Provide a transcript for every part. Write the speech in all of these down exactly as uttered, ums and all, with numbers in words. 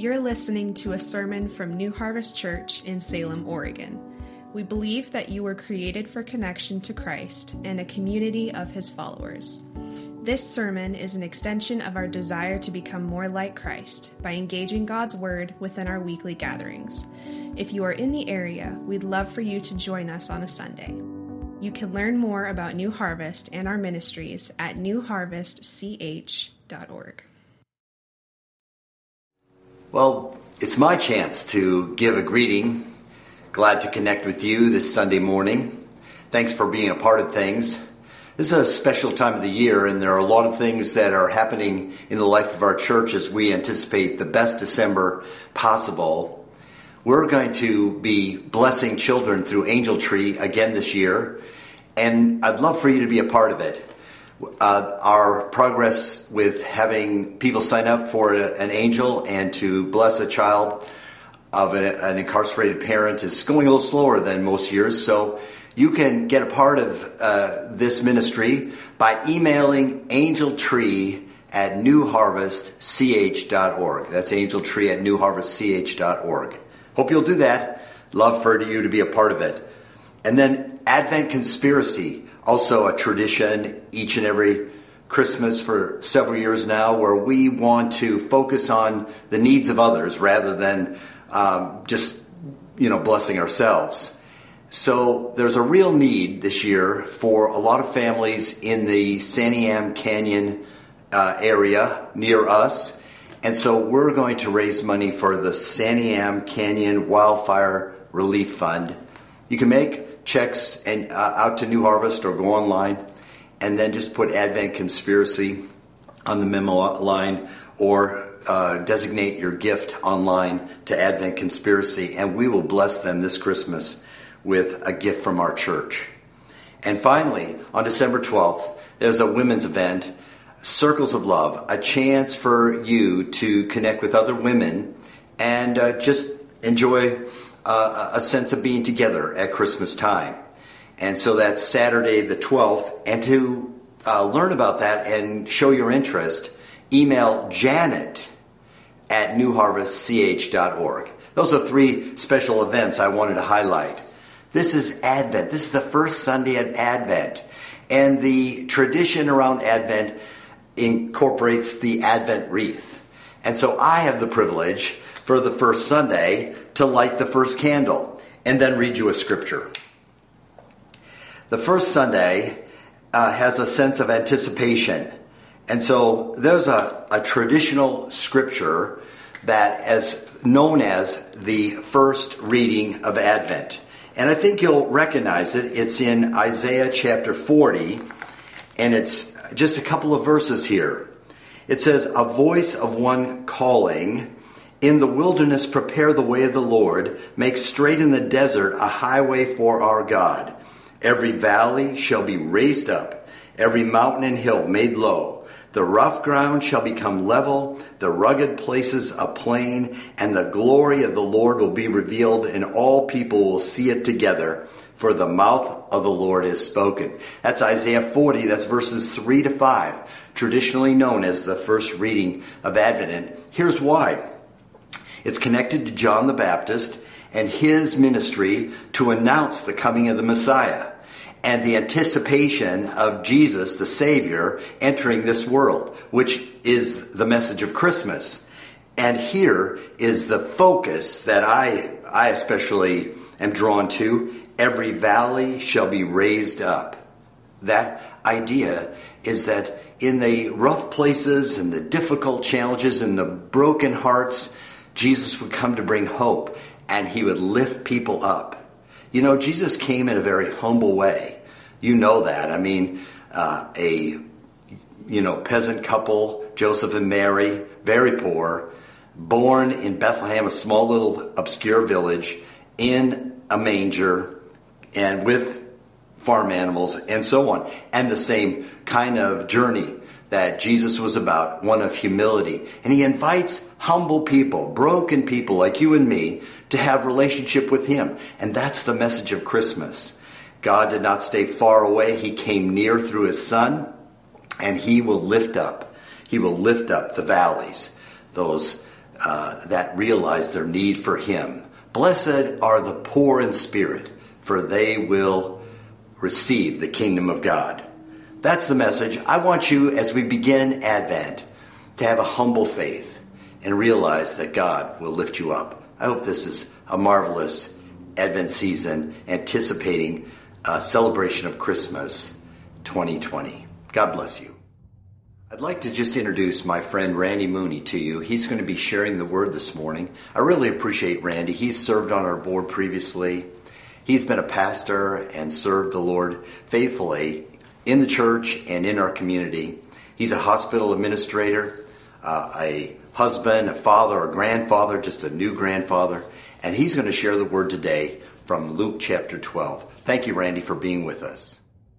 You're listening to a sermon from New Harvest Church in Salem, Oregon. We believe that you were created for connection to Christ and a community of His followers. This sermon is an extension of our desire to become more like Christ by engaging God's Word within our weekly gatherings. If you are in the area, we'd love for you to join us on a Sunday. You can learn more about New Harvest and our ministries at new harvest c h dot org. Well, it's my chance to give a greeting. Glad to connect with you this Sunday morning. Thanks for being a part of things. This is a special time of the year, and there are a lot of things that are happening in the life of our church as we anticipate the best December possible. We're going to be blessing children through Angel Tree again this year, and I'd love for you to be a part of it. Uh, our progress with having people sign up for a, an angel and to bless a child of a, an incarcerated parent is going a little slower than most years, so you can get a part of uh, this ministry by emailing angeltree at new harvest c h dot org. That's angeltree at new harvest c h dot org. Hope you'll do that. Love for you to be a part of it. And then Advent Conspiracy, also a tradition each and every Christmas for several years now, where we want to focus on the needs of others rather than um, just, you know, blessing ourselves. So there's a real need this year for a lot of families in the Santiam Canyon uh, area near us. And so we're going to raise money for the Santiam Canyon Wildfire Relief Fund. You can make checks and uh, out to New Harvest or go online and then just put Advent Conspiracy on the memo line or uh, designate your gift online to Advent Conspiracy, and we will bless them this Christmas with a gift from our church. And finally, on December twelfth, there's a women's event, Circles of Love, a chance for you to connect with other women and uh, just enjoy uh, a sense of being together at Christmas time. And so that's Saturday the twelfth. And to uh, learn about that and show your interest, email Janet at new harvest c h dot org. Those are three special events I wanted to highlight. This is Advent. This is the first Sunday of Advent. And the tradition around Advent incorporates the Advent wreath. And so I have the privilege for the first Sunday to light the first candle and then read you a scripture. The first Sunday uh, has a sense of anticipation. And so there's a, a traditional scripture that is known as the first reading of Advent. And I think you'll recognize it. It's in Isaiah chapter forty, and it's just a couple of verses here. It says, "A voice of one calling, in the wilderness prepare the way of the Lord, make straight in the desert a highway for our God. Every valley shall be raised up, every mountain and hill made low. The rough ground shall become level, the rugged places a plain, and the glory of the Lord will be revealed, and all people will see it together, for the mouth of the Lord has spoken." That's Isaiah forty, that's verses three to five, traditionally known as the first reading of Advent. And here's why. It's connected to John the Baptist and his ministry to announce the coming of the Messiah and the anticipation of Jesus, the Savior, entering this world, which is the message of Christmas. And here is the focus that I, I especially am drawn to. Every valley shall be raised up. That idea is that in the rough places and the difficult challenges and the broken hearts, Jesus would come to bring hope, and he would lift people up. You know, Jesus came in a very humble way. You know that. I mean, uh, a, you know, peasant couple, Joseph and Mary, very poor, born in Bethlehem, a small little obscure village, in a manger and with farm animals and so on. And the same kind of journey that Jesus was about, one of humility. And he invites humble people, broken people like you and me, to have relationship with him. And that's the message of Christmas. God did not stay far away. He came near through his Son, and he will lift up. He will lift up the valleys, those uh, that realize their need for him. Blessed are the poor in spirit, for they will receive the kingdom of God. That's the message. I want you, as we begin Advent, to have a humble faith and realize that God will lift you up. I hope this is a marvelous Advent season, anticipating a celebration of Christmas twenty twenty. God bless you. I'd like to just introduce my friend Randy Mooney to you. He's going to be sharing the word this morning. I really appreciate Randy. He's served on our board previously. He's been a pastor and served the Lord faithfully in the church and in our community. He's a hospital administrator, uh, a husband, a father, a grandfather, just a new grandfather. And he's going to share the word today from Luke chapter twelve. Thank you, Randy, for being with us.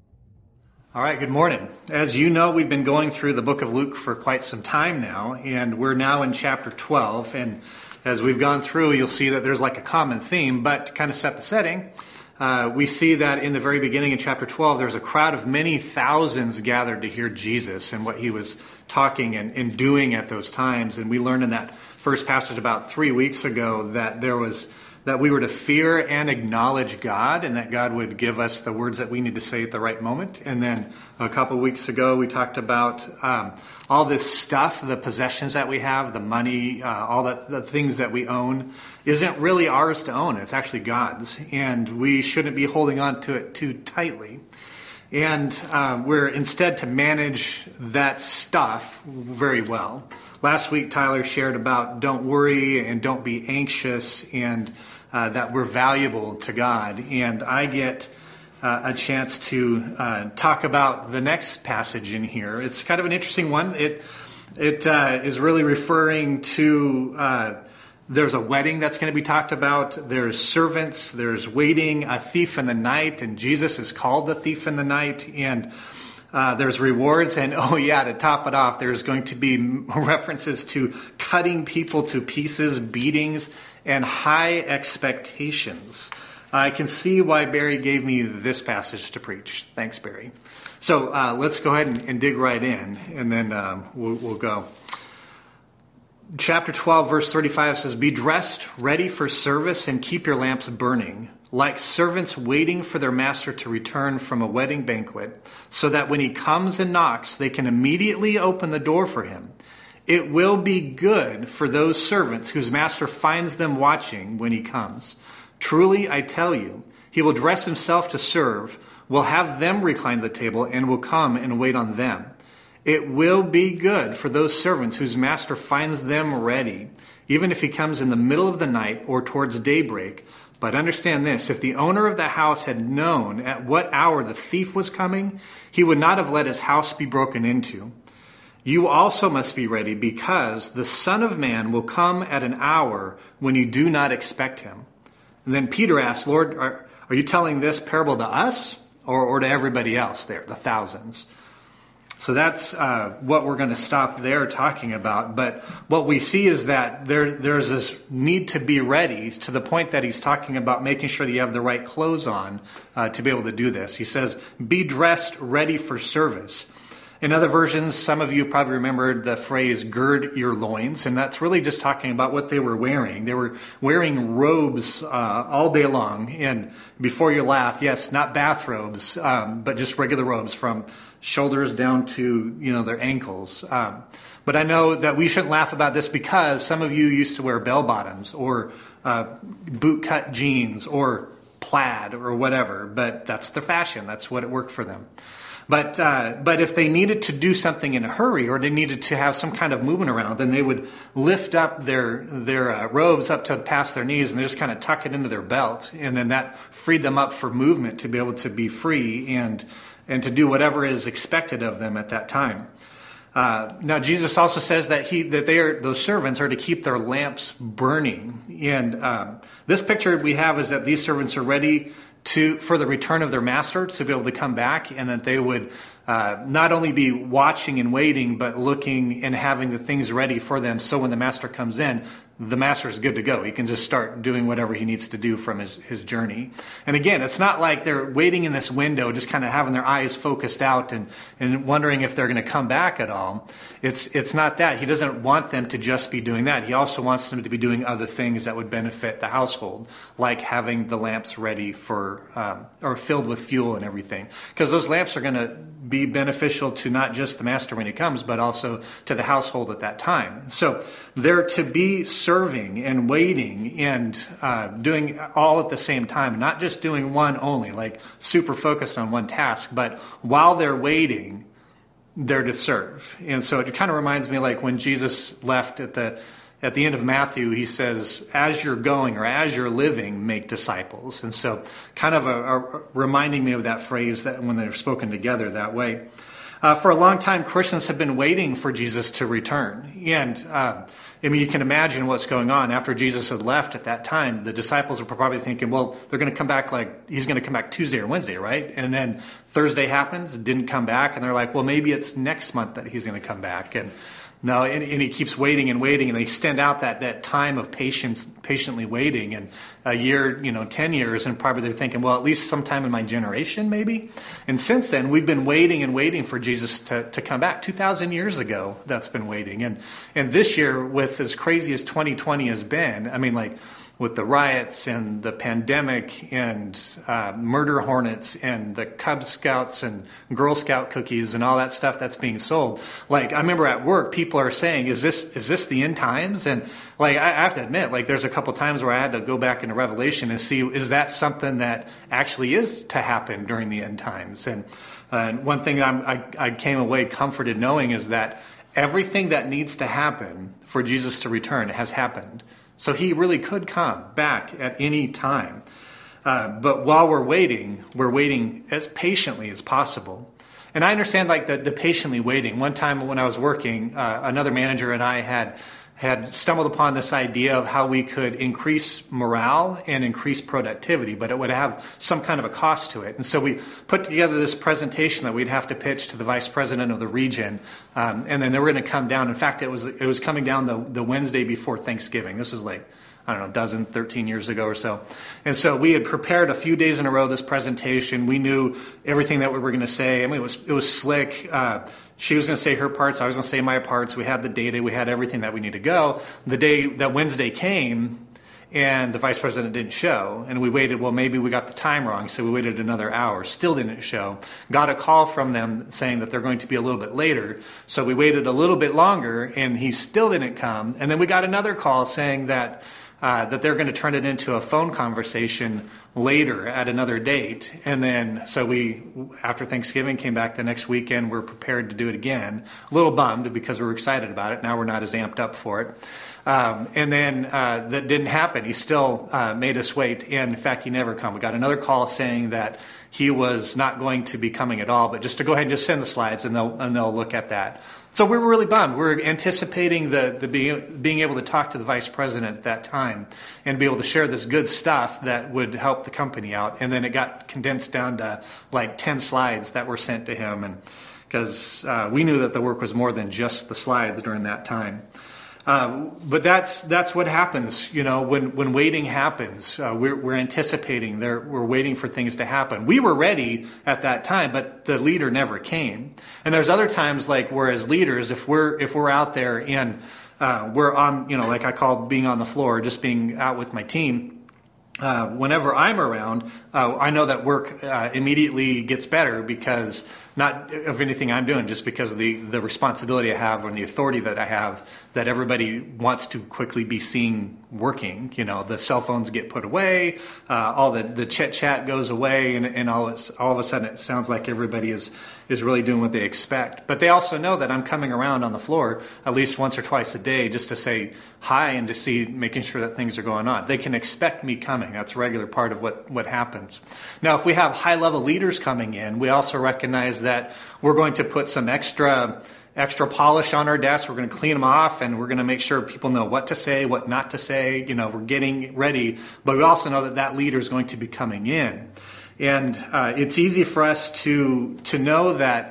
All right, good morning. As you know, we've been going through the book of Luke for quite some time now, and we're now in chapter twelve. And as we've gone through, you'll see that there's like a common theme, but to kind of set the setting, uh, we see that in the very beginning in chapter twelve, there's a crowd of many thousands gathered to hear Jesus and what he was talking and, and doing at those times. And we learned in that first passage about three weeks ago that there was that we were to fear and acknowledge God, and that God would give us the words that we need to say at the right moment. And then a couple weeks ago, we talked about um, all this stuff, the possessions that we have, the money, uh, all the, the things that we own, isn't really ours to own. It's actually God's, and we shouldn't be holding on to it too tightly. And um, we're instead to manage that stuff very well. Last week, Tyler shared about don't worry and don't be anxious, and uh, that we're valuable to God. And I get uh, a chance to uh, talk about the next passage in here. It's kind of an interesting one. It it uh, is really referring to uh, there's a wedding that's going to be talked about. There's servants. There's waiting, a thief in the night, and Jesus is called the thief in the night. And Uh, there's rewards, and oh yeah, to top it off, there's going to be references to cutting people to pieces, beatings, and high expectations. I can see why Barry gave me this passage to preach. Thanks, Barry. So uh, let's go ahead and, and dig right in, and then um, we'll, we'll go. Chapter twelve, verse thirty-five says, "Be dressed, ready for service, and keep your lamps burning, like servants waiting for their master to return from a wedding banquet, so that when he comes and knocks, they can immediately open the door for him. It will be good for those servants whose master finds them watching when he comes. Truly, I tell you, he will dress himself to serve, will have them recline at the table, and will come and wait on them. It will be good for those servants whose master finds them ready, even if he comes in the middle of the night or towards daybreak. But understand this, if the owner of the house had known at what hour the thief was coming, he would not have let his house be broken into. You also must be ready, because the Son of Man will come at an hour when you do not expect him." And then Peter asked, "Lord, are, are you telling this parable to us or, or to everybody else there, the thousands?" So that's uh, what we're going to stop there talking about. But what we see is that there, there's this need to be ready, to the point that he's talking about making sure that you have the right clothes on uh, to be able to do this. He says, "Be dressed, ready for service." In other versions, some of you probably remembered the phrase, "gird your loins," and that's really just talking about what they were wearing. They were wearing robes uh, all day long. And before you laugh, yes, not bathrobes, um, but just regular robes from shoulders down to, you know, their ankles. Um, but I know that we shouldn't laugh about this, because some of you used to wear bell bottoms or uh, boot cut jeans or plaid or whatever. But that's the fashion. That's what it worked for them. But uh, but if they needed to do something in a hurry, or they needed to have some kind of movement around, then they would lift up their their uh, robes up to past their knees, and they just kind of tuck it into their belt, and then that freed them up for movement to be able to be free and and to do whatever is expected of them at that time. Uh, now, Jesus also says that he that they are those servants are to keep their lamps burning, and um, this picture we have is that these servants are ready to for the return of their master, to be able to come back, and that they would uh, not only be watching and waiting, but looking and having the things ready for them. So when the master comes in, the master is good to go. He can just start doing whatever he needs to do from his, his journey. And again, it's not like they're waiting in this window, just kind of having their eyes focused out and, and wondering if they're going to come back at all. It's, it's not that. He doesn't want them to just be doing that. He also wants them to be doing other things that would benefit the household, like having the lamps ready for, um, or filled with fuel and everything. Because those lamps are going to be beneficial to not just the master when he comes, but also to the household at that time. So they're to be serving and waiting and uh, doing all at the same time, not just doing one only, like super focused on one task, but while they're waiting, they're to serve. And so it kind of reminds me like when Jesus left at the at the end of Matthew, he says, as you're going or as you're living, make disciples. And so kind of a, a reminding me of that phrase that when they're spoken together that way. Uh, for a long time, Christians have been waiting for Jesus to return. And uh, I mean, you can imagine what's going on. After Jesus had left at that time, the disciples were probably thinking, well, they're going to come back like, he's going to come back Tuesday or Wednesday, right? And then Thursday happens, didn't come back. And they're like, well, maybe it's next month that he's going to come back. And no, and, and he keeps waiting and waiting, and they extend out that, that time of patience, patiently waiting, and a year, you know, ten years, and probably they're thinking, well, at least sometime in my generation, maybe. And since then, we've been waiting and waiting for Jesus to, to come back. two thousand years ago, that's been waiting. And and this year, with as crazy as twenty twenty has been, I mean, like, with the riots and the pandemic and uh, murder hornets and the Cub Scouts and Girl Scout cookies and all that stuff that's being sold. Like, I remember at work, people are saying, is this is this the end times? And like, I have to admit, like, there's a couple times where I had to go back into Revelation and see, is that something that actually is to happen during the end times? And, uh, and one thing I'm, I, I came away comforted knowing is that everything that needs to happen for Jesus to return has happened. So he really could come back at any time. Uh, but while we're waiting, we're waiting as patiently as possible. And I understand like the, the patiently waiting. One time when I was working, uh, another manager and I had had stumbled upon this idea of how we could increase morale and increase productivity, but it would have some kind of a cost to it. And so we put together this presentation that we'd have to pitch to the vice president of the region, um, and then they were going to come down. In fact, it was it was coming down the, the Wednesday before Thanksgiving. This was like, I don't know, a dozen, thirteen years ago or so. And so we had prepared a few days in a row this presentation. We knew everything that we were going to say. I mean, it was it was slick. Uh, she was going to say her parts. I was going to say my parts. We had the data. We had everything that we needed to go. The day that Wednesday came, and the vice president didn't show, and we waited. Well, maybe we got the time wrong, so we waited another hour. Still didn't show. Got a call from them saying that they're going to be a little bit later. So we waited a little bit longer, and he still didn't come. And then we got another call saying that Uh, that they're going to turn it into a phone conversation later at another date. And then, so we, after Thanksgiving, came back the next weekend. We're prepared to do it again. A little bummed because we were excited about it. Now we're not as amped up for it. Um, and then uh, that didn't happen. He still uh, made us wait. And in fact, he never come. We got another call saying that he was not going to be coming at all, but just to go ahead and just send the slides and they'll, and they'll look at that. So we were really bummed. We were anticipating the, the being, being able to talk to the vice president at that time and be able to share this good stuff that would help the company out. And then it got condensed down to like ten slides that were sent to him, and because uh, we knew that the work was more than just the slides during that time. Uh, but that's that's what happens, you know, when, when waiting happens. Uh, we're, we're anticipating, there, we're waiting for things to happen. We were ready at that time, but the leader never came. And there's other times, like, where as leaders, if we're if we're out there and uh, we're on, you know, like I call being on the floor, just being out with my team. Uh, whenever I'm around, uh, I know that work uh, immediately gets better because not of anything I'm doing, just because of the, the responsibility I have and the authority that I have, that everybody wants to quickly be seen working. You know, the cell phones get put away, uh, all the, the chit chat goes away, and, and all, all of a sudden it sounds like everybody is, is really doing what they expect. But they also know that I'm coming around on the floor at least once or twice a day just to say hi and to see, making sure that things are going on. They can expect me coming. That's a regular part of what, what happens. Now, if we have high-level leaders coming in, we also recognize that we're going to put some extra extra polish on our desks. We're going to clean them off, and we're going to make sure people know what to say, what not to say. You know, we're getting ready. But we also know that that leader is going to be coming in. And uh, it's easy for us to to know that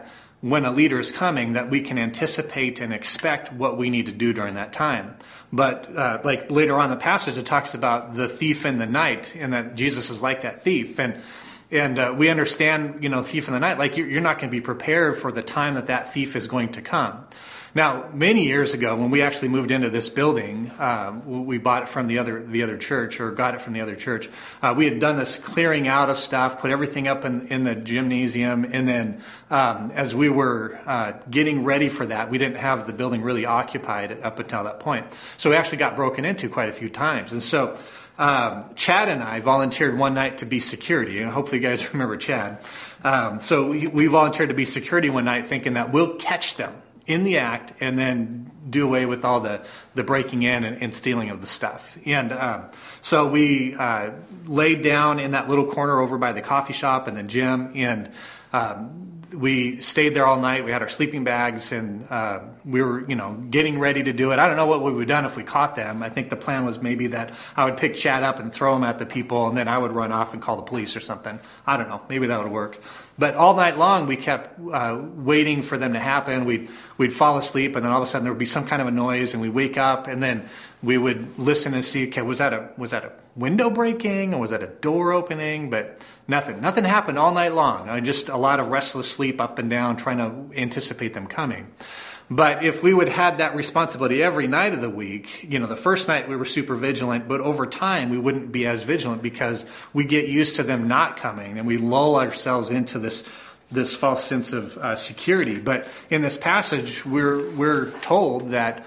when a leader is coming, that we can anticipate and expect what we need to do during that time. But uh, like later on in the passage, it talks about the thief in the night, and that Jesus is like that thief. And and uh, we understand, you know, thief in the night, like you're, you're not going to be prepared for the time that that thief is going to come. Now, many years ago, when we actually moved into this building, uh, we bought it from the other the other church, or got it from the other church. Uh, we had done this clearing out of stuff, put everything up in, in the gymnasium, and then um, as we were uh, getting ready for that, we didn't have the building really occupied up until that point. So we actually got broken into quite a few times. And so um, Chad and I volunteered one night to be security, and hopefully you guys remember Chad. Um, so we, we volunteered to be security one night, thinking that we'll catch them in the act and then do away with all the, the breaking in and, and stealing of the stuff. And um, so we uh, laid down in that little corner over by the coffee shop and the gym, and um, we stayed there all night. We had our sleeping bags, and uh, we were, you know, getting ready to do it. I don't know what we would have done if we caught them. I think the plan was maybe that I would pick Chad up and throw him at the people, and then I would run off and call the police or something. I don't know. Maybe that would work. But all night long, we kept uh, waiting for them to happen. We'd, we'd fall asleep, and then all of a sudden there would be some kind of a noise, and we'd wake up, and then we would listen and see, okay, was that a was that a window breaking, or was that a door opening? But nothing. Nothing happened all night long. I just a lot of restless sleep up and down, trying to anticipate them coming. But if we would have had that responsibility every night of the week, you know, the first night we were super vigilant, but over time we wouldn't be as vigilant because we get used to them not coming, and we lull ourselves into this this false sense of uh, security. But in this passage, we're we're told that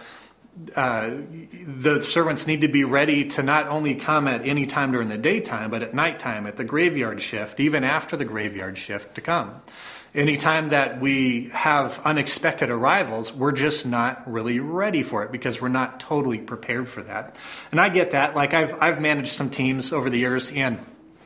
uh, the servants need to be ready to not only come at any time during the daytime, but at nighttime, at the graveyard shift, even after the graveyard shift to come. Anytime that we have unexpected arrivals, we're just not really ready for it because we're not totally prepared for that. And I get that. Like I've I've managed some teams over the years, and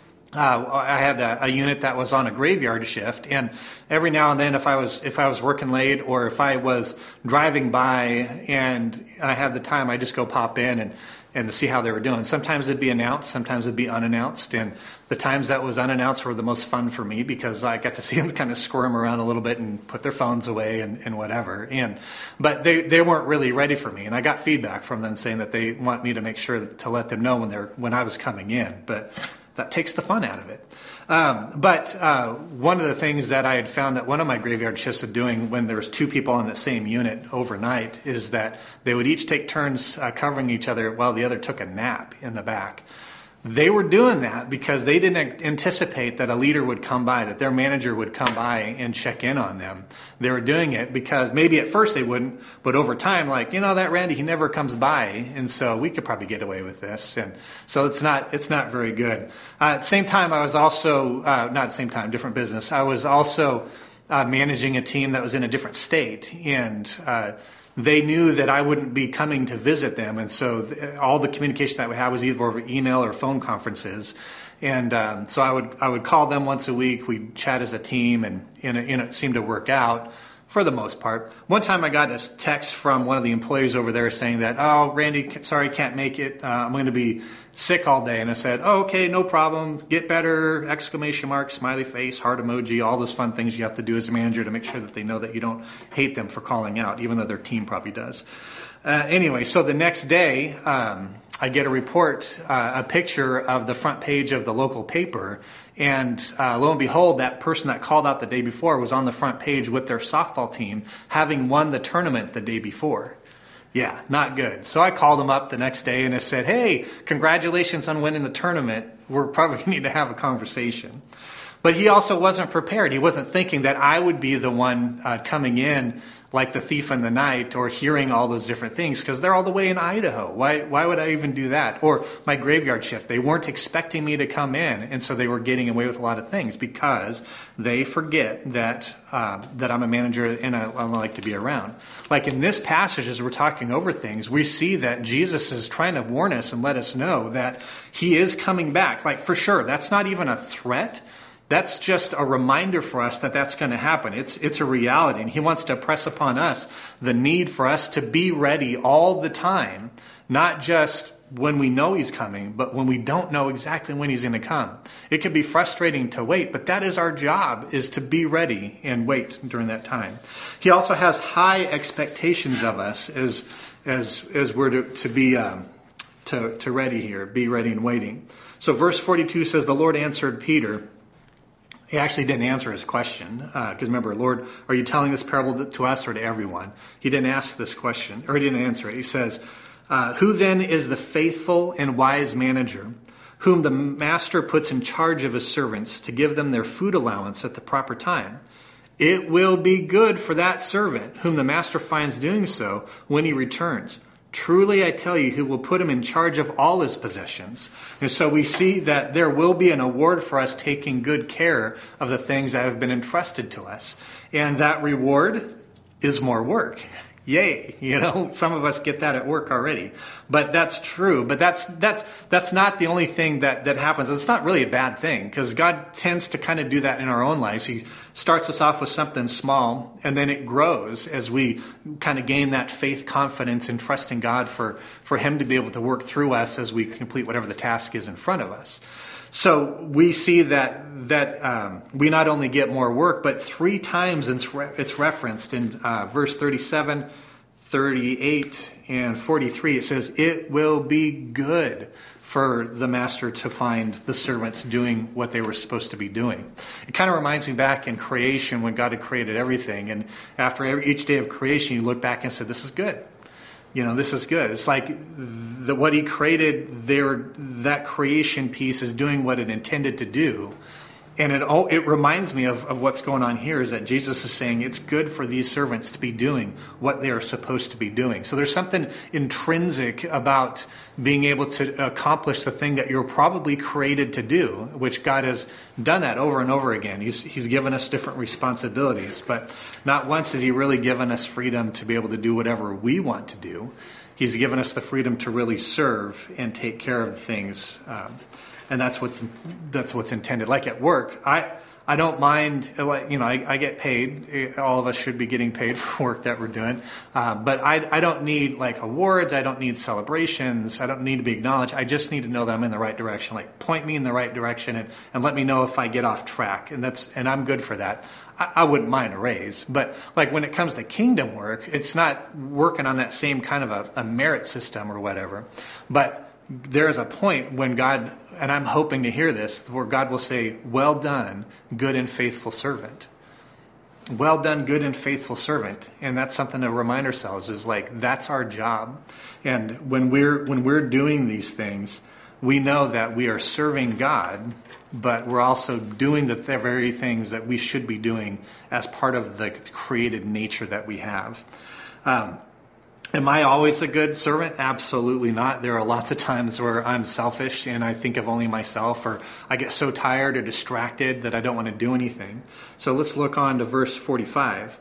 uh, I had a, a unit that was on a graveyard shift. And every now and then, if I was if I was working late, or if I was driving by and I had the time, I just go pop in and. and to see how they were doing. Sometimes it'd be announced, sometimes it'd be unannounced. And the times that was unannounced were the most fun for me because I got to see them kind of squirm around a little bit and put their phones away and, and whatever. And but they, they weren't really ready for me. And I got feedback from them saying that they want me to make sure to let them know when they're when I was coming in. But that takes the fun out of it. Um, but uh, one of the things that I had found that one of my graveyard shifts of doing when there was two people in the same unit overnight is that they would each take turns uh, covering each other while the other took a nap in the back. They were doing that because they didn't anticipate that a leader would come by, that their manager would come by and check in on them. They were doing it because maybe at first they wouldn't, but over time, like, you know, that Randy, he never comes by, and so we could probably get away with this. And so it's not it's not very good. Uh, at the same time, I was also, uh, not at the same time, different business, I was also uh, managing a team that was in a different state, and uh they knew that I wouldn't be coming to visit them, and so th- all the communication that we had was either over email or phone conferences. And um, so I would I would call them once a week. We'd chat as a team, and, and, it, and it seemed to work out for the most part. One time I got a text from one of the employees over there saying that, oh, Randy, sorry, can't make it. Uh, I'm going to be sick all day. And I said, oh, okay, no problem. Get better, exclamation mark, smiley face, heart emoji, all those fun things you have to do as a manager to make sure that they know that you don't hate them for calling out, even though their team probably does. Uh, anyway, so the next day, um, I get a report, uh, a picture of the front page of the local paper, and uh, lo and behold, that person that called out the day before was on the front page with their softball team, having won the tournament the day before. Yeah, not good. So I called him up the next day and I said, hey, congratulations on winning the tournament. We're probably going to need to have a conversation. But he also wasn't prepared. He wasn't thinking that I would be the one uh, coming in like the thief in the night, or hearing all those different things, because they're all the way in Idaho. Why why would I even do that? Or my graveyard shift. They weren't expecting me to come in, and so they were getting away with a lot of things because they forget that uh, that I'm a manager and I, I like to be around. Like in this passage, as we're talking over things, we see that Jesus is trying to warn us and let us know that he is coming back. Like for sure, that's not even a threat. That's just a reminder for us that that's going to happen. It's it's a reality. And he wants to press upon us the need for us to be ready all the time, not just when we know he's coming, but when we don't know exactly when he's going to come. It can be frustrating to wait, but that is our job, is to be ready and wait during that time. He also has high expectations of us as as as we're to, to be um, to, to ready here, be ready and waiting. So verse forty-two says, the Lord answered Peter. He actually didn't answer his question, because uh, remember, Lord, are you telling this parable to us or to everyone? He didn't ask this question, or he didn't answer it. He says, uh, who then is the faithful and wise manager, whom the master puts in charge of his servants to give them their food allowance at the proper time? It will be good for that servant, whom the master finds doing so when he returns. Truly, I tell you, he will put him in charge of all his possessions. And so we see that there will be an award for us taking good care of the things that have been entrusted to us. And that reward is more work. Yay. You know, some of us get that at work already. But that's true. But that's that's that's not the only thing that, that happens. It's not really a bad thing, because God tends to kind of do that in our own lives. He starts us off with something small, and then it grows as we kind of gain that faith, confidence, and trust in God for, for him to be able to work through us as we complete whatever the task is in front of us. So we see that that um, we not only get more work, but three times it's, re- it's referenced in uh, verse thirty-seven, thirty-eight, and forty-three. It says, it will be good for the master to find the servants doing what they were supposed to be doing. It kind of reminds me back in creation when God had created everything. And after every, each day of creation, you look back and said, this is good. You know, this is good. It's like the, what he created there, that creation piece is doing what it intended to do. And it all, it reminds me of, of what's going on here, is that Jesus is saying it's good for these servants to be doing what they are supposed to be doing. So there's something intrinsic about being able to accomplish the thing that you're probably created to do, which God has done that over and over again. He's, he's given us different responsibilities, but not once has he really given us freedom to be able to do whatever we want to do. He's given us the freedom to really serve and take care of things. Um, And that's what's that's what's intended. Like at work, I I don't mind. Like, you know, I, I get paid. All of us should be getting paid for work that we're doing. Uh, but I I don't need like awards. I don't need celebrations. I don't need to be acknowledged. I just need to know that I'm in the right direction. Like, point me in the right direction and, and let me know if I get off track. And that's and I'm good for that. I, I wouldn't mind a raise. But like when it comes to kingdom work, it's not working on that same kind of a, a merit system or whatever. But there is a point when God, and I'm hoping to hear this, where God will say, well done, good and faithful servant. Well done, good and faithful servant. And that's something to remind ourselves, is like, that's our job. And when we're when we're doing these things, we know that we are serving God, but we're also doing the very things that we should be doing as part of the created nature that we have. Um, Am I always a good servant? Absolutely not. There are lots of times where I'm selfish and I think of only myself, or I get so tired or distracted that I don't want to do anything. So let's look on to verse forty-five.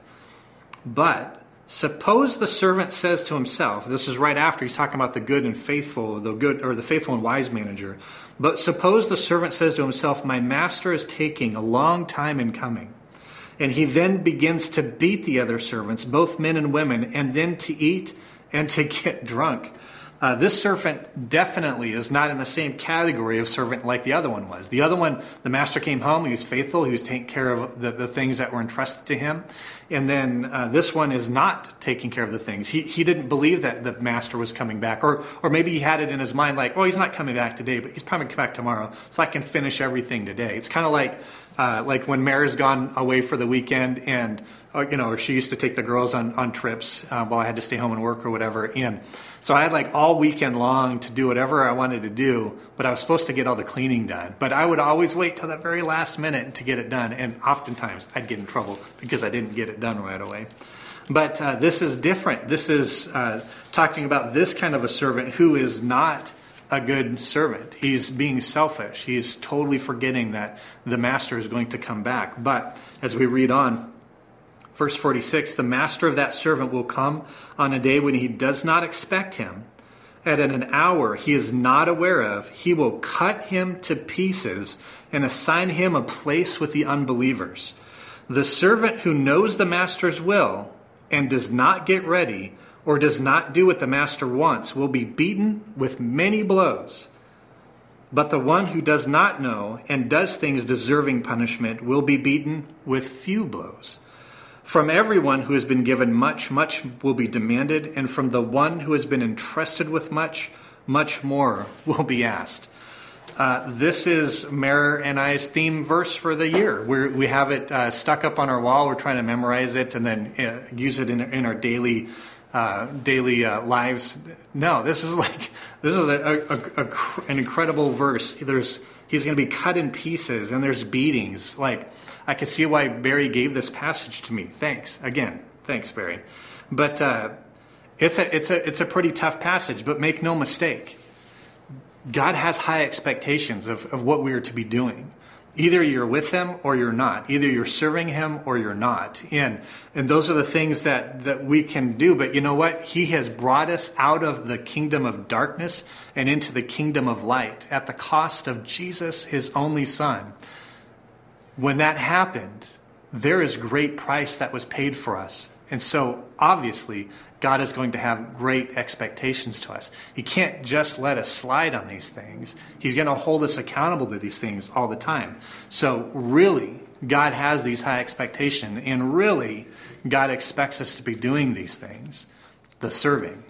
But suppose the servant says to himself, this is right after he's talking about the good and faithful, the good or the faithful and wise manager. But suppose the servant says to himself, my master is taking a long time in coming. And he then begins to beat the other servants, both men and women, and then to eat and to get drunk. Uh, this servant definitely is not in the same category of servant like the other one was. The other one, the master came home, he was faithful, he was taking care of the, the things that were entrusted to him. And then uh, this one is not taking care of the things. He he didn't believe that the master was coming back. Or or maybe he had it in his mind like, oh, he's not coming back today, but he's probably coming back tomorrow, so I can finish everything today. It's kind of like uh, like when Mary's gone away for the weekend, and or, you know, or she used to take the girls on, on trips uh, while I had to stay home and work or whatever. And so I had like all weekend long to do whatever I wanted to do, but I was supposed to get all the cleaning done. But I would always wait till the very last minute to get it done. And oftentimes I'd get in trouble because I didn't get it done right away. But uh, this is different. This is uh, talking about this kind of a servant who is not a good servant. He's being selfish. He's totally forgetting that the master is going to come back. But as we read on, verse forty-six, the master of that servant will come on a day when he does not expect him. At an hour he is not aware of. He will cut him to pieces and assign him a place with the unbelievers. The servant who knows the master's will and does not get ready or does not do what the master wants will be beaten with many blows. But the one who does not know and does things deserving punishment will be beaten with few blows. From everyone who has been given much, much will be demanded, and from the one who has been entrusted with much, much more will be asked. Uh, this is Mayor and I's theme verse for the year. We're, we have it uh, stuck up on our wall. We're trying to memorize it and then uh, use it in, in our daily uh, daily uh, lives. No, this is like this is a, a, a, an incredible verse. There's he's going to be cut in pieces, and there's beatings. Like I can see why Barry gave this passage to me. Thanks again. Thanks, Barry. But uh, it's a it's a it's a pretty tough passage. But make no mistake. God has high expectations of, of what we are to be doing. Either you're with him or you're not. Either you're serving him or you're not. And and those are the things that, that we can do. But you know what? He has brought us out of the kingdom of darkness and into the kingdom of light at the cost of Jesus, his only son. When that happened, there is great price that was paid for us. And so obviously, God is going to have great expectations to us. He can't just let us slide on these things. He's going to hold us accountable to these things all the time. So really, God has these high expectations, and really, God expects us to be doing these things, the serving.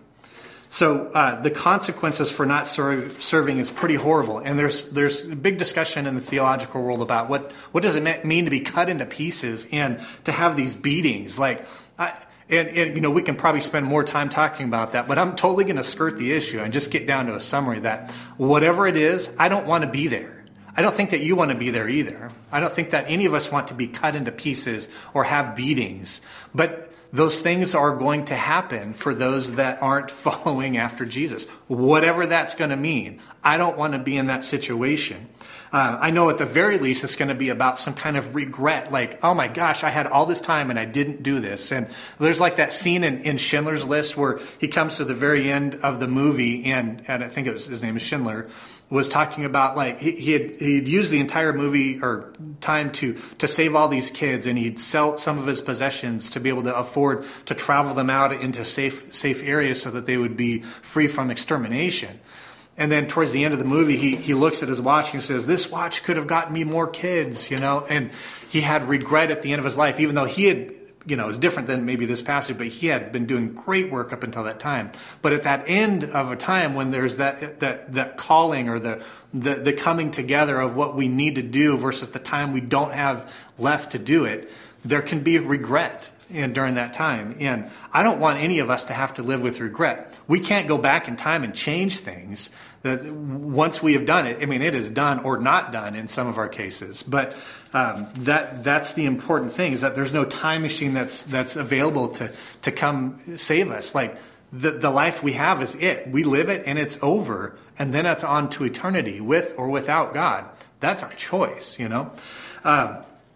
So uh, the consequences for not serve, serving is pretty horrible. And there's there's a big discussion in the theological world about what, what does it mean to be cut into pieces and to have these beatings. Like, I, And, and, you know, we can probably spend more time talking about that, but I'm totally going to skirt the issue and just get down to a summary that whatever it is, I don't want to be there. I don't think that you want to be there either. I don't think that any of us want to be cut into pieces or have beatings. But those things are going to happen for those that aren't following after Jesus. Whatever that's going to mean. I don't want to be in that situation. Uh, I know at the very least it's going to be about some kind of regret, like, oh my gosh, I had all this time and I didn't do this. And there's like that scene in, in Schindler's List where he comes to the very end of the movie, and, and I think it was his name is Schindler, was talking about like he, he had he'd used the entire movie or time to to save all these kids, and he'd sell some of his possessions to be able to afford to travel them out into safe safe areas so that they would be free from extermination. And then towards the end of the movie, he, he looks at his watch and says, this watch could have gotten me more kids, you know. And he had regret at the end of his life, even though he had, you know, it was different than maybe this passage, but he had been doing great work up until that time. But at that end of a time when there's that that that calling or the, the, the coming together of what we need to do versus the time we don't have left to do it, there can be regret. And during that time. And I don't want any of us to have to live with regret. We can't go back in time and change things that once we have done it. I mean, it is done or not done in some of our cases. But um, that that's the important thing, is that there's no time machine that's that's available to, to come save us. Like the, the life we have is it. We live it and it's over. And then it's on to eternity with or without God. That's our choice, you know. Um,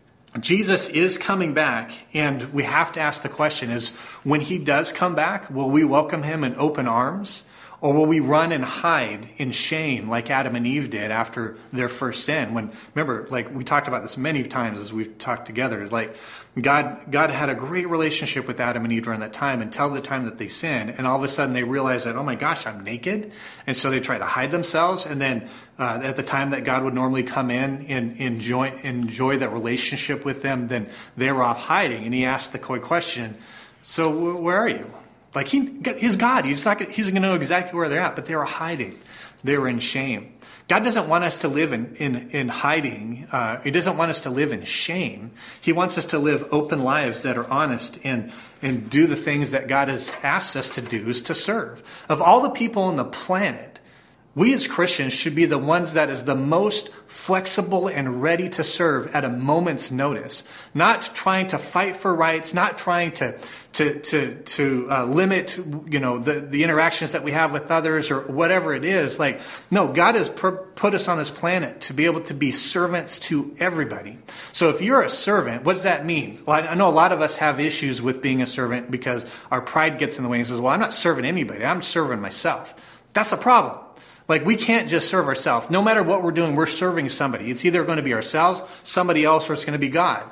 Jesus is coming back, and we have to ask the question is, when he does come back, will we welcome him in open arms? Or will we run and hide in shame like Adam and Eve did after their first sin? When, remember, like we talked about this many times as we've talked together, is like God God had a great relationship with Adam and Eve during that time until the time that they sinned. And all of a sudden they realize that, oh my gosh, I'm naked. And so they try to hide themselves. And then uh, at the time that God would normally come in and enjoy, enjoy that relationship with them, then they were off hiding. And he asked the koi question, so where are you? Like he, he's God. He's not. He's going to know exactly where they're at. But they were hiding. They were in shame. God doesn't want us to live in in, in hiding. Uh, he doesn't want us to live in shame. He wants us to live open lives that are honest and and do the things that God has asked us to do, is to serve. Of all the people on the planet, we as Christians should be the ones that is the most flexible and ready to serve at a moment's notice. Not trying to fight for rights, not trying to to to to uh, limit, you know, the, the interactions that we have with others or whatever it is. Like, no, God has per- put us on this planet to be able to be servants to everybody. So if you're a servant, what does that mean? Well, I, I know a lot of us have issues with being a servant because our pride gets in the way and says, well, I'm not serving anybody. I'm serving myself. That's a problem. Like, we can't just serve ourselves. No matter what we're doing, we're serving somebody. It's either going to be ourselves, somebody else, or it's going to be God.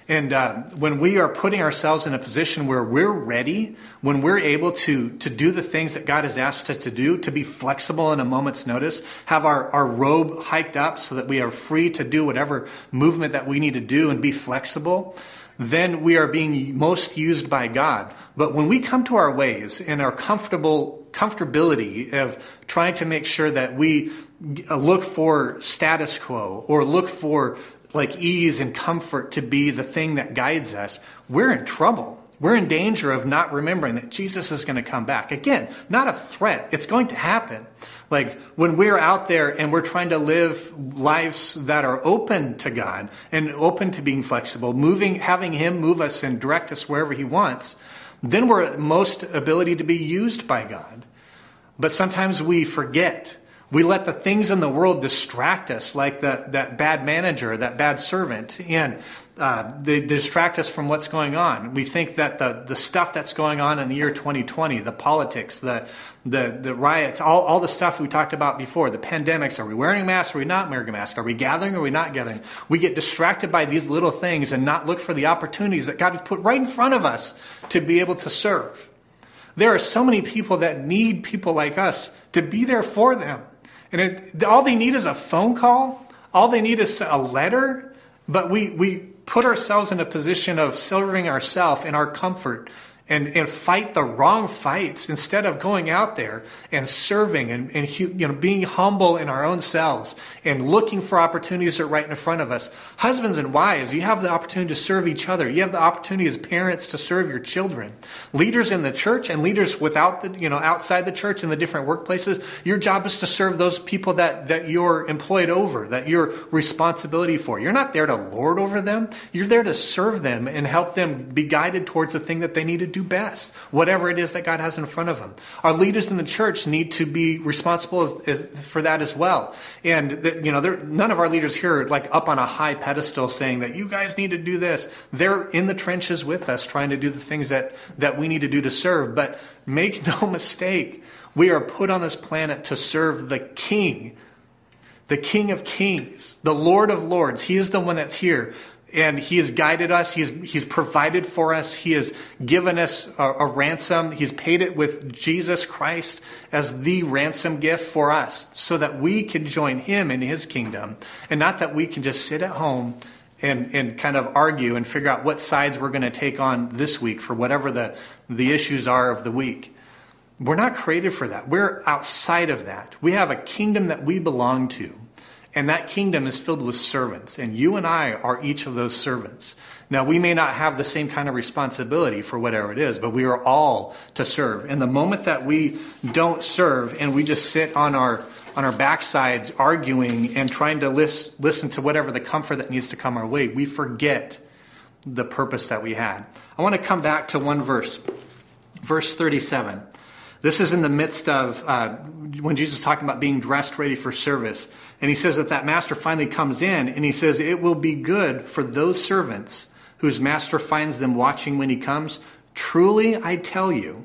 And uh, when we are putting ourselves in a position where we're ready, when we're able to, to do the things that God has asked us to do, to be flexible in a moment's notice, have our, our robe hiked up so that we are free to do whatever movement that we need to do and be flexible, then we are being most used by God. But when we come to our ways and our comfortable comfortability of trying to make sure that we look for status quo or look for like ease and comfort to be the thing that guides us, we're in trouble. We're in danger of not remembering that Jesus is going to come back. Again, not a threat. It's going to happen. Like when we're out there and we're trying to live lives that are open to God and open to being flexible, moving, having Him move us and direct us wherever He wants, then we're at most ability to be used by God. But sometimes we forget. We let the things in the world distract us, like the, that bad manager, that bad servant, and uh, they distract us from what's going on. We think that the, the stuff that's going on in the year twenty twenty, the politics, the the the riots, all, all the stuff we talked about before, the pandemics, are we wearing masks, are we not wearing a mask, are we gathering, or are we not gathering? We get distracted by these little things and not look for the opportunities that God has put right in front of us to be able to serve. There are so many people that need people like us to be there for them. And it, all they need is a phone call. All they need is a letter. But we, we put ourselves in a position of serving ourselves in our comfort and, and fight the wrong fights instead of going out there and serving and, and you know being humble in our own selves and looking for opportunities that are right in front of us. Husbands and wives, you have the opportunity to serve each other. You have the opportunity as parents to serve your children. Leaders in the church and leaders without the you know outside the church in the different workplaces, your job is to serve those people that, that you're employed over, that you're responsibility for. You're not there to lord over them. You're there to serve them and help them be guided towards the thing that they need to do best, whatever it is that God has in front of them. Our leaders in the church need to be responsible as, as, for that as well. And the, you know, none of our leaders here are like up on a high pedestal saying that you guys need to do this. They're in the trenches with us, trying to do the things that that we need to do to serve. But make no mistake, we are put on this planet to serve the King, the King of Kings, the Lord of Lords. He is the one that's here. And He has guided us. He's, he's provided for us. He has given us a, a ransom. He's paid it with Jesus Christ as the ransom gift for us so that we can join Him in His kingdom. And not that we can just sit at home and, and kind of argue and figure out what sides we're going to take on this week for whatever the, the issues are of the week. We're not created for that. We're outside of that. We have a kingdom that we belong to. And that kingdom is filled with servants. And you and I are each of those servants. Now, we may not have the same kind of responsibility for whatever it is, but we are all to serve. And the moment that we don't serve and we just sit on our on our backsides arguing and trying to listen, listen to whatever the comfort that needs to come our way, we forget the purpose that we had. I want to come back to one verse, verse thirty-seven. This is in the midst of uh, when Jesus is talking about being dressed ready for service. And He says that that master finally comes in and He says, it will be good for those servants whose master finds them watching when he comes. Truly, I tell you,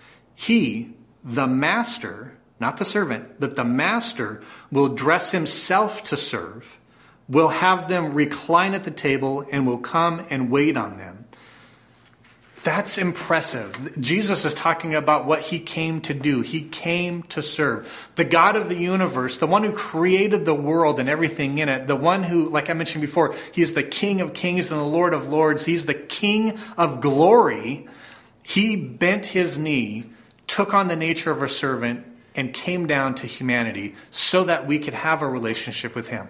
he, the master, not the servant, but the master will dress himself to serve, will have them recline at the table, and will come and wait on them. That's impressive. Jesus is talking about what He came to do. He came to serve. The God of the universe, the one who created the world and everything in it, the one who, like I mentioned before, He's the King of Kings and the Lord of Lords. He's the King of glory. He bent His knee, took on the nature of a servant, and came down to humanity so that we could have a relationship with Him.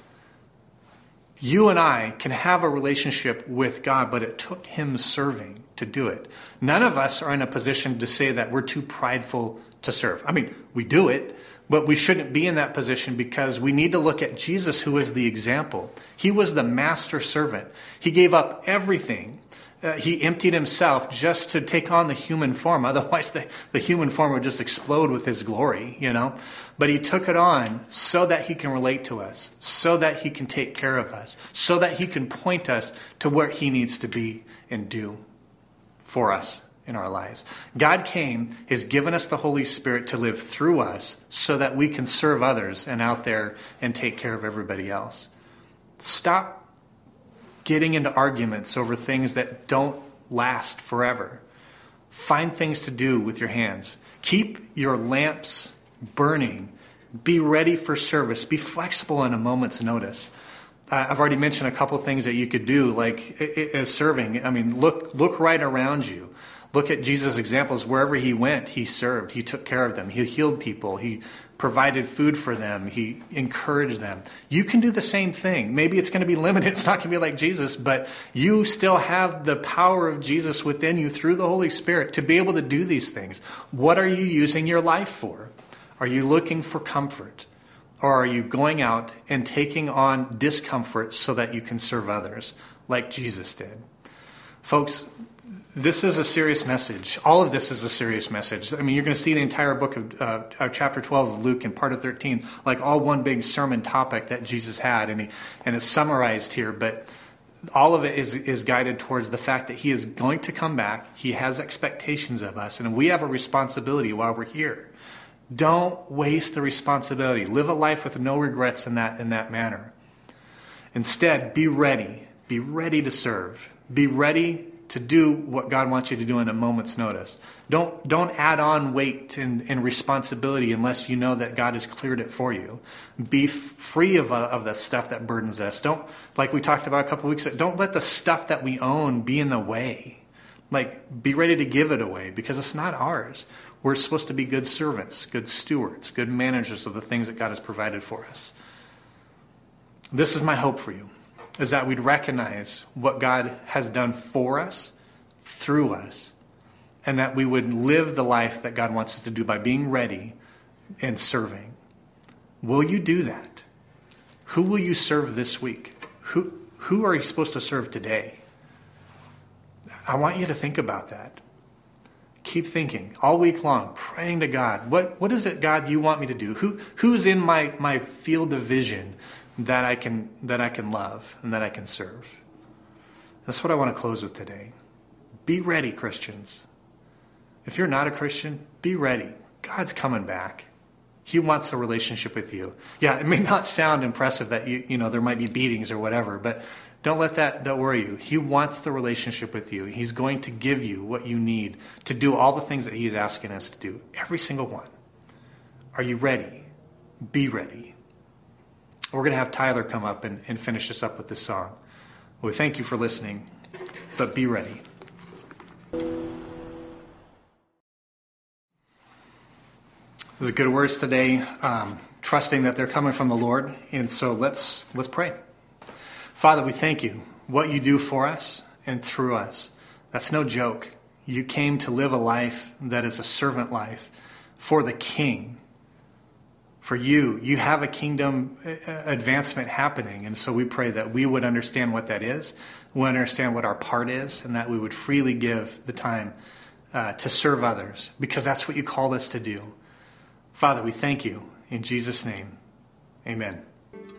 You and I can have a relationship with God, but it took Him serving to do it. None of us are in a position to say that we're too prideful to serve. I mean, we do it, but we shouldn't be in that position because we need to look at Jesus, who is the example. He was the master servant. He gave up everything. Uh, he emptied Himself just to take on the human form. Otherwise, the, the human form would just explode with His glory, you know. But He took it on so that He can relate to us, so that He can take care of us, so that He can point us to where He needs to be and do for us in our lives. God came, has given us the Holy Spirit to live through us so that we can serve others and out there and take care of everybody else. Stop getting into arguments over things that don't last forever. Find things to do with your hands. Keep your lamps burning. Be ready for service. Be flexible in a moment's notice. Uh, I've already mentioned a couple things that you could do, like as serving. I mean, look look right around you. Look at Jesus' examples. Wherever he went, he served. He took care of them. He healed people. He provided food for them. He encouraged them. You can do the same thing. Maybe it's going to be limited. It's not going to be like Jesus, but you still have the power of Jesus within you through the Holy Spirit to be able to do these things. What are you using your life for? Are you looking for comfort? Or are you going out and taking on discomfort so that you can serve others like Jesus did? Folks, this is a serious message. All of this is a serious message. I mean, you're going to see the entire book of uh, uh, chapter twelve of Luke and part of thirteen, like all one big sermon topic that Jesus had, and he, and it's summarized here. But all of it is is guided towards the fact that he is going to come back. He has expectations of us, and we have a responsibility while we're here. Don't waste the responsibility. Live a life with no regrets in that in that manner. Instead, be ready. Be ready to serve. Be ready to do what God wants you to do in a moment's notice. Don't don't add on weight and, and responsibility unless you know that God has cleared it for you. Be f- free of, uh, of the stuff that burdens us. Don't, like we talked about a couple of weeks ago, don't let the stuff that we own be in the way. Like, be ready to give it away because it's not ours. We're supposed to be good servants, good stewards, good managers of the things that God has provided for us. This is my hope for you, is that we'd recognize what God has done for us, through us, and that we would live the life that God wants us to do by being ready and serving. Will you do that? Who will you serve this week? Who, who are you supposed to serve today? I want you to think about that. Keep thinking all week long, praying to God. What, what is it, God, you want me to do? Who, who's in my, my field of vision that I can that I can love and that I can serve? That's what I want to close with today. Be ready, Christians. If you're not a Christian, be ready. God's coming back. He wants a relationship with you. Yeah, it may not sound impressive that you you know there might be beatings or whatever, but don't let that, that worry you. He wants the relationship with you. He's going to give you what you need to do all the things that he's asking us to do. Every single one. Are you ready? Be ready. We're going to have Tyler come up and, and finish us up with this song. We thank you for listening, but be ready. Those are good words today, um, trusting that they're coming from the Lord. And so let's let's pray. Father, we thank you, what you do for us and through us. That's no joke. You came to live a life that is a servant life for the King. For you, you have a kingdom advancement happening. And so we pray that we would understand what that is. We understand what our part is, and that we would freely give the time uh, to serve others, because that's what you called us to do. Father, we thank you. In Jesus' name, amen.